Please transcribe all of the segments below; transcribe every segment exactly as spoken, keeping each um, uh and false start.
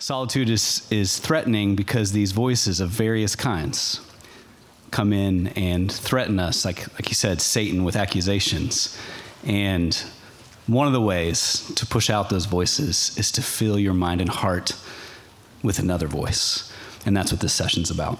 Solitude is, is threatening because these voices of various kinds come in and threaten us, like, like you said, Satan with accusations. And one of the ways to push out those voices is to fill your mind and heart with another voice. And that's what this session's about.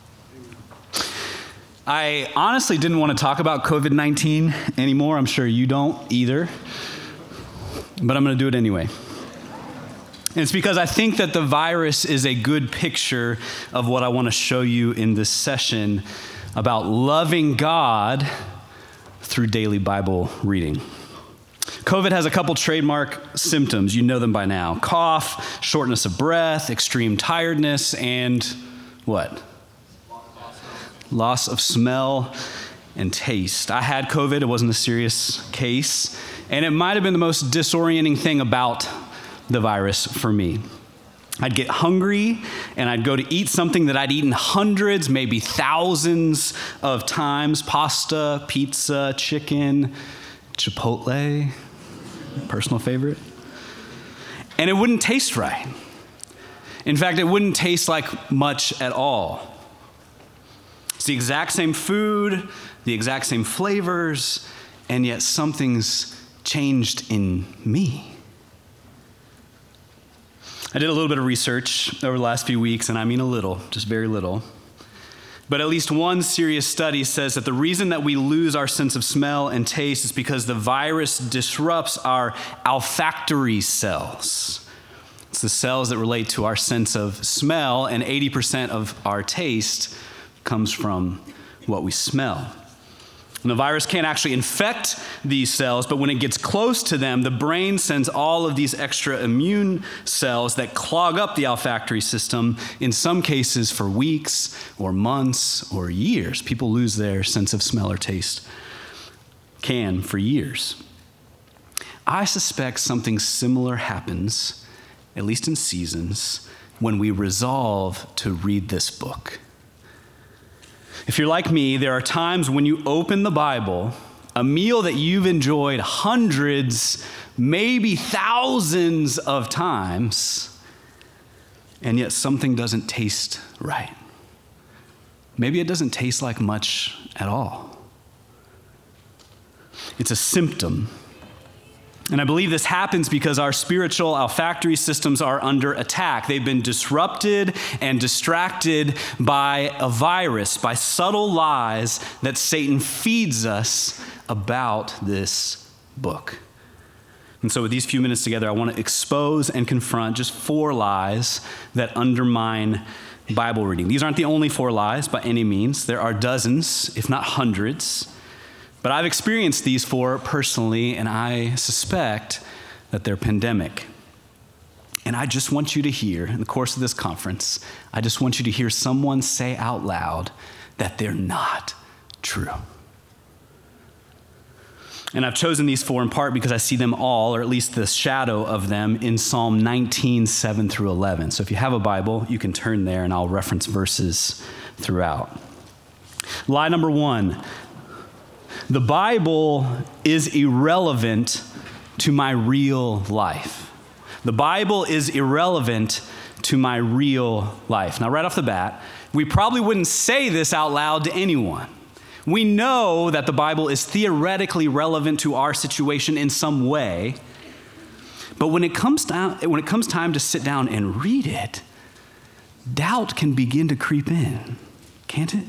I honestly didn't want to talk about covid nineteen anymore. I'm sure you don't either. But I'm going to do it anyway. And it's because I think that the virus is a good picture of what I want to show you in this session about loving God through daily Bible reading. COVID has a couple trademark symptoms. You know them by now. Cough, shortness of breath, extreme tiredness, and what? Loss of smell and taste. I had COVID. It wasn't a serious case. And it might have been the most disorienting thing about the virus for me. I'd get hungry and I'd go to eat something that I'd eaten hundreds, maybe thousands of times. Pasta, pizza, chicken, Chipotle, personal favorite. And it wouldn't taste right. In fact, it wouldn't taste like much at all. It's the exact same food, the exact same flavors, and yet something's changed in me. I did a little bit of research over the last few weeks, and I mean a little, just very little. But at least one serious study says that the reason that we lose our sense of smell and taste is because the virus disrupts our olfactory cells. It's the cells that relate to our sense of smell, and eighty percent of our taste comes from what we smell. And the virus can't actually infect these cells, but when it gets close to them, the brain sends all of these extra immune cells that clog up the olfactory system, in some cases for weeks or months or years. People lose their sense of smell or taste, can for years. I suspect something similar happens, at least in seasons, when we resolve to read this book. If you're like me, there are times when you open the Bible, a meal that you've enjoyed hundreds, maybe thousands of times, and yet something doesn't taste right. Maybe it doesn't taste like much at all. It's a symptom. And I believe this happens because our spiritual olfactory systems are under attack. They've been disrupted and distracted by a virus, by subtle lies that Satan feeds us about this book. And so with these few minutes together, I want to expose and confront just four lies that undermine Bible reading. These aren't the only four lies by any means. There are dozens, if not hundreds. But I've experienced these four personally, and I suspect that they're pandemic. And I just want you to hear, in the course of this conference, I just want you to hear someone say out loud that they're not true. And I've chosen these four in part because I see them all, or at least the shadow of them, in Psalm nineteen, seven through eleven. So if you have a Bible, you can turn there, and I'll reference verses throughout. Lie number one. The Bible is irrelevant to my real life. The Bible is irrelevant to my real life. Now, right off the bat, we probably wouldn't say this out loud to anyone. We know that the Bible is theoretically relevant to our situation in some way, but when it comes down, when it comes time to sit down and read it, doubt can begin to creep in, can't it?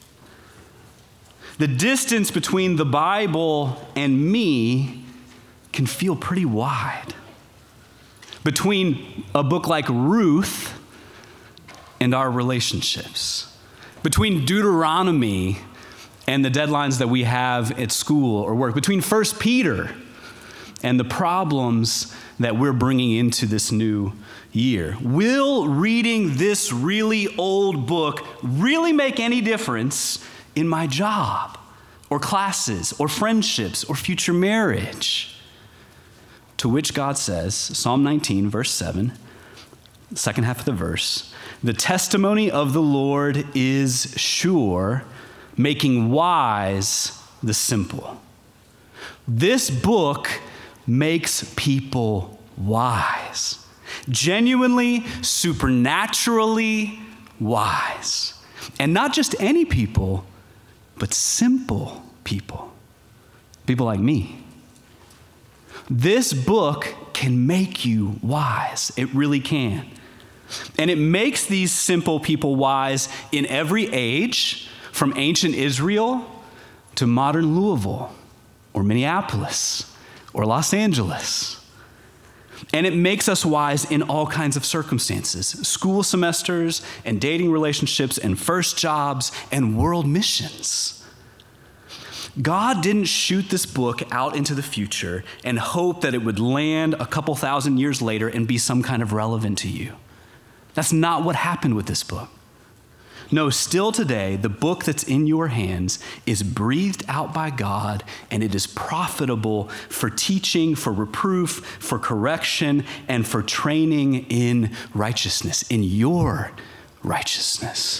The distance between the Bible and me can feel pretty wide. Between a book like Ruth and our relationships. Between Deuteronomy and the deadlines that we have at school or work. Between First Peter and the problems that we're bringing into this new year. Will reading this really old book really make any difference in my job, or classes, or friendships, or future marriage? To which God says, Psalm nineteen, verse seven, the second half of the verse, the testimony of the Lord is sure, making wise the simple. This book makes people wise. Genuinely, supernaturally wise. And not just any people, but simple people. People like me. This book can make you wise. It really can. And it makes these simple people wise in every age, from ancient Israel to modern Louisville or Minneapolis or Los Angeles. And it makes us wise in all kinds of circumstances, school semesters and dating relationships and first jobs and world missions. God didn't shoot this book out into the future and hope that it would land a couple thousand years later and be some kind of relevant to you. That's not what happened with this book. No, still today, the book that's in your hands is breathed out by God, and it is profitable for teaching, for reproof, for correction, and for training in righteousness, in your righteousness.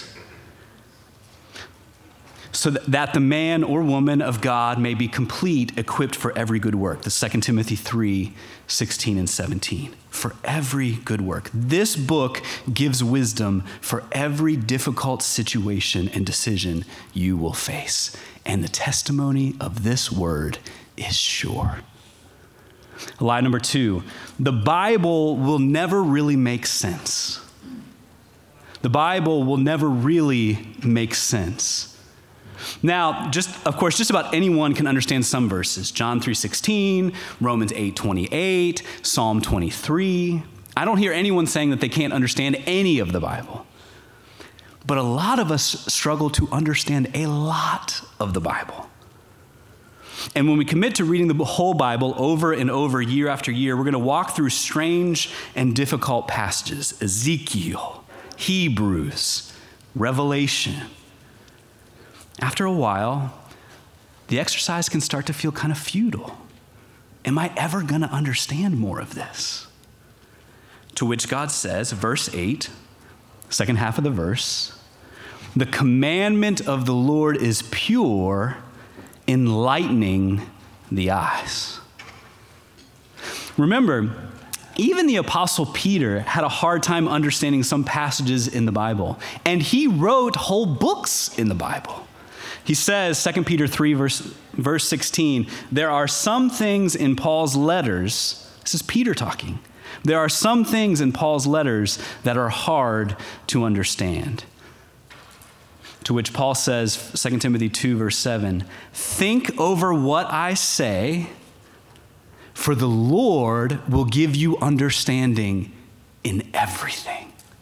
So that the man or woman of God may be complete, equipped for every good work. The Second Timothy three, sixteen and seventeen. For every good work. This book gives wisdom for every difficult situation and decision you will face. And the testimony of this word is sure. Lie number two, the Bible will never really make sense. The Bible will never really make sense. Now, just of course, just about anyone can understand some verses. John three sixteen, Romans eight twenty-eight, Psalm twenty-three. I don't hear anyone saying that they can't understand any of the Bible. But a lot of us struggle to understand a lot of the Bible. And when we commit to reading the whole Bible over and over, year after year, we're going to walk through strange and difficult passages. Ezekiel, Hebrews, Revelation. After a while, the exercise can start to feel kind of futile. Am I ever going to understand more of this? To which God says, verse eight, second half of the verse, the commandment of the Lord is pure, enlightening the eyes. Remember, even the Apostle Peter had a hard time understanding some passages in the Bible, and he wrote whole books in the Bible. He says, Second Peter three, verse, verse sixteen, there are some things in Paul's letters, this is Peter talking, there are some things in Paul's letters that are hard to understand. To which Paul says, Second Timothy two, verse seven, think over what I say, for the Lord will give you understanding in everything.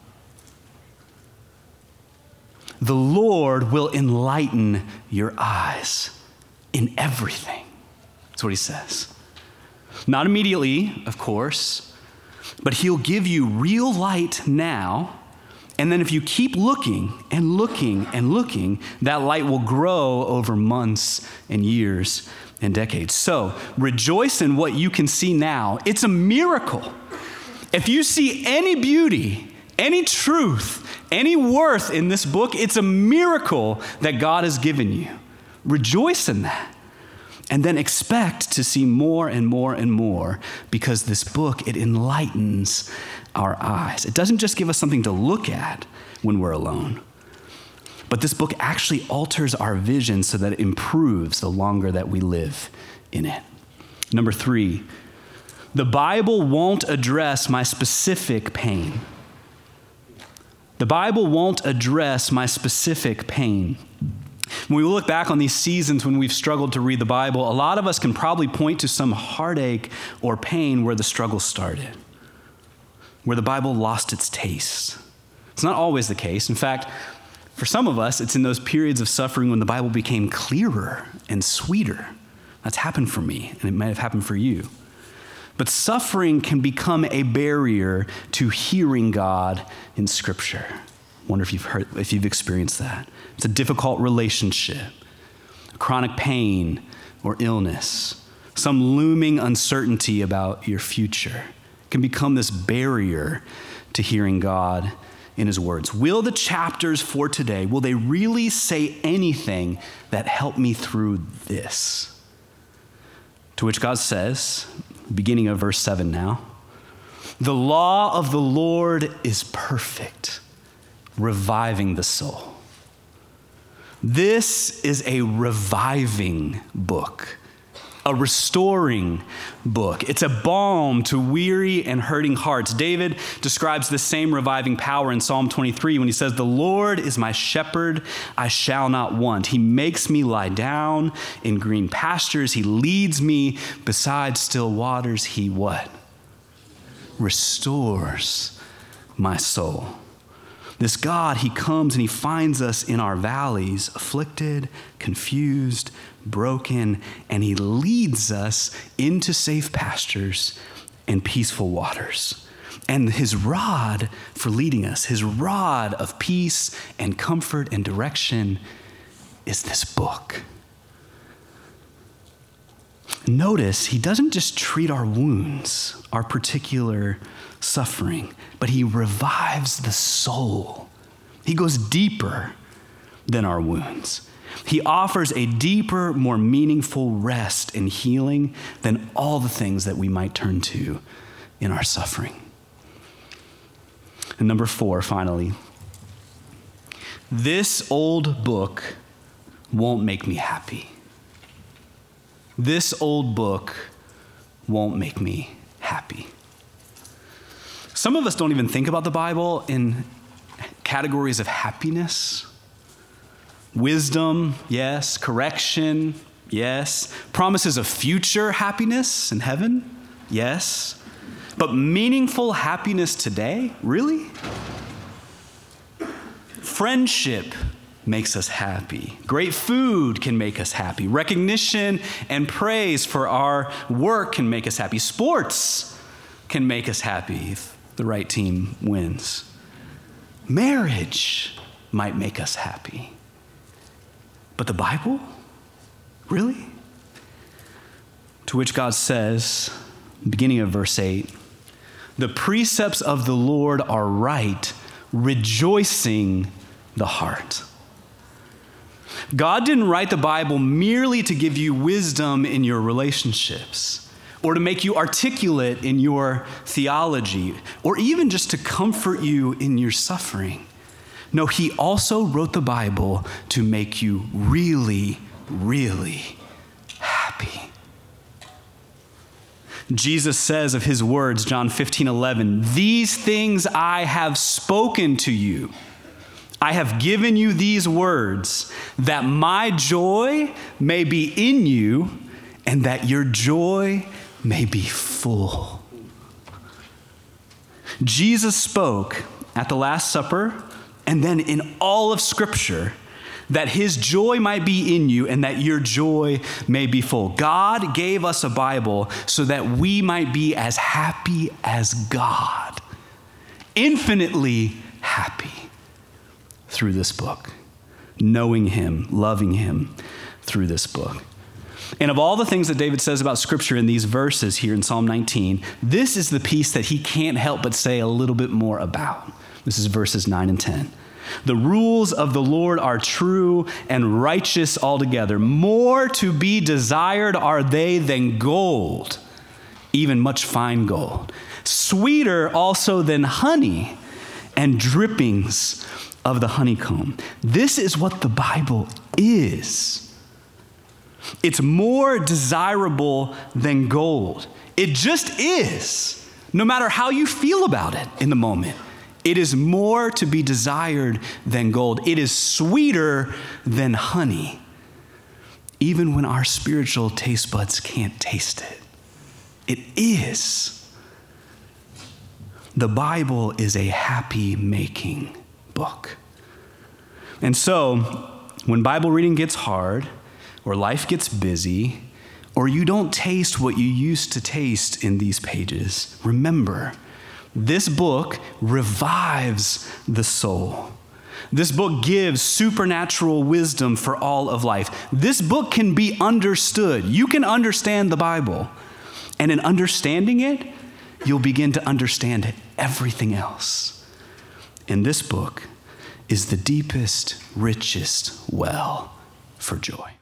The Lord will enlighten your eyes in everything. That's what he says. Not immediately, of course, but he'll give you real light now. And then if you keep looking and looking and looking, that light will grow over months and years and decades. So rejoice in what you can see now. It's a miracle. If you see any beauty, any truth, any worth in this book, it's a miracle that God has given you. Rejoice in that. And then expect to see more and more and more, because this book, it enlightens our eyes. It doesn't just give us something to look at when we're alone, but this book actually alters our vision so that it improves the longer that we live in it. Number three, the Bible won't address my specific pain. The Bible won't address my specific pain. When we look back on these seasons when we've struggled to read the Bible, a lot of us can probably point to some heartache or pain where the struggle started, where the Bible lost its taste. It's not always the case. In fact, for some of us, it's in those periods of suffering when the Bible became clearer and sweeter. That's happened for me, and it might have happened for you. But suffering can become a barrier to hearing God in Scripture. I wonder if you've heard, if you've experienced that. It's a difficult relationship, chronic pain or illness, some looming uncertainty about your future can become this barrier to hearing God in his words. Will the chapters for today, will they really say anything that help me through this? To which God says, beginning of verse seven now, The law of the Lord is perfect, reviving the soul. This is a reviving book, a restoring book. It's a balm to weary and hurting hearts. David describes the same reviving power in Psalm twenty-three when he says, "The Lord is my shepherd, I shall not want. He makes me lie down in green pastures. He leads me beside still waters." He what? Restores my soul. This God, he comes and he finds us in our valleys, afflicted, confused, broken, and he leads us into safe pastures and peaceful waters. And his rod for leading us, his rod of peace and comfort and direction is this book. Notice he doesn't just treat our wounds, our particular suffering, but he revives the soul. He goes deeper than our wounds. He offers a deeper, more meaningful rest and healing than all the things that we might turn to in our suffering. And number four, finally, this old book won't make me happy. This old book won't make me happy. Some of us don't even think about the Bible in categories of happiness. Wisdom, yes. Correction, yes. Promises of future happiness in heaven, yes. But meaningful happiness today, really? Friendship makes us happy. Great food can make us happy. Recognition and praise for our work can make us happy. Sports can make us happy if the right team wins. Marriage might make us happy. But the Bible? Really? To which God says, beginning of verse eight, "The precepts of the Lord are right, rejoicing the heart." God didn't write the Bible merely to give you wisdom in your relationships, or to make you articulate in your theology, or even just to comfort you in your suffering. No, he also wrote the Bible to make you really, really happy. Jesus says of his words, John fifteen eleven, "These things I have spoken to you. I have given you these words, that my joy may be in you, and that your joy may be full." Jesus spoke at the Last Supper, and then in all of Scripture, that his joy might be in you and that your joy may be full. God gave us a Bible so that we might be as happy as God, infinitely happy through this book, knowing him, loving him through this book. And of all the things that David says about Scripture in these verses here in Psalm nineteen, this is the piece that he can't help but say a little bit more about. This is verses nine and ten. "The rules of the Lord are true and righteous altogether. More to be desired are they than gold, even much fine gold. Sweeter also than honey and drippings of the honeycomb." This is what the Bible is. It's more desirable than gold. It just is, no matter how you feel about it in the moment. It is more to be desired than gold. It is sweeter than honey, even when our spiritual taste buds can't taste it. It is. The Bible is a happy-making book. And so, when Bible reading gets hard, or life gets busy, or you don't taste what you used to taste in these pages, remember, this book revives the soul. This book gives supernatural wisdom for all of life. This book can be understood. You can understand the Bible. And in understanding it, you'll begin to understand everything else. And this book is the deepest, richest well for joy.